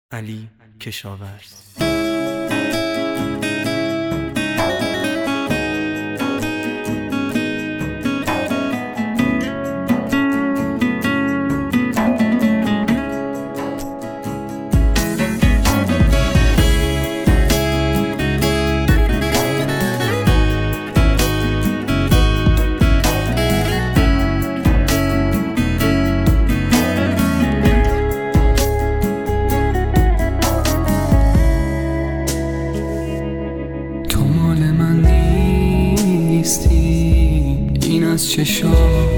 علی کشاورز. این از چشا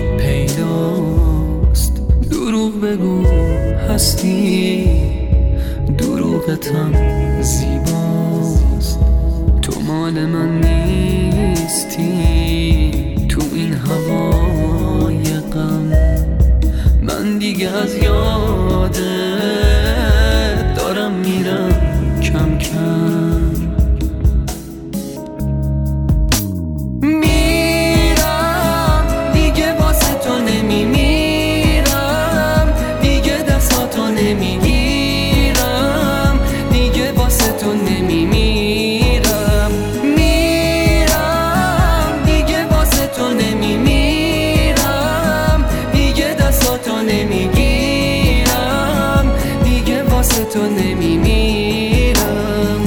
پیداست، دروغ بگو هستی، دروغتم زیباست. تو مال من نیستی، تو این هوای غم من دیگه از یادت دارم میرم کم کم. تو نمیمیرم.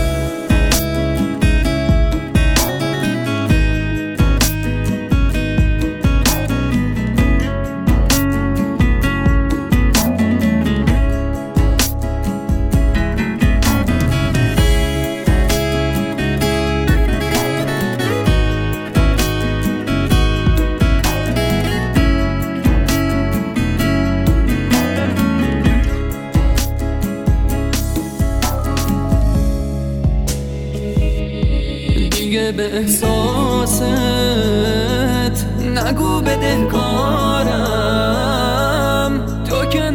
به احساست نگو بدهکارم، تو که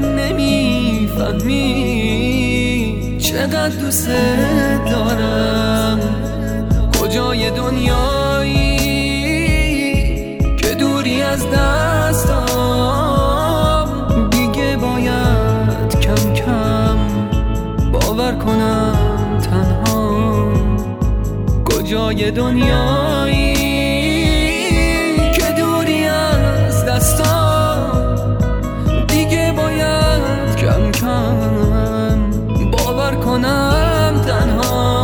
نمیفهمی چقدر دوست دارم. کجای دنیایی که دوری از دستم، دیگه باید کم کم باور کنم تنها. کجای دنیایی که دوری از دستم، دیگه باید کم کم باور کنم تنها.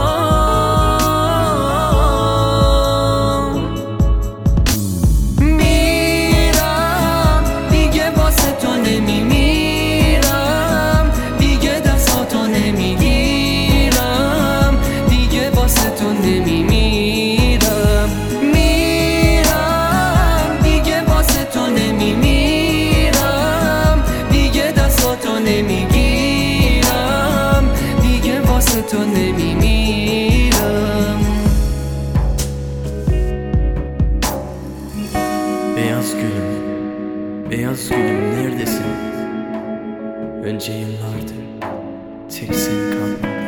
میرم دیگه واسه تو نمیمیرم، دیگه دستاتو نمیگیرم، دیگه واسه تو نمیمیرم. میرم دیگه واسه تو نمیمیرم، دیگه دستاتو نمیگیرم، دیگه واسه تو نمیمیرم. Beyaz gülüm neredesin? Önce yıllardır tek sen kaldın.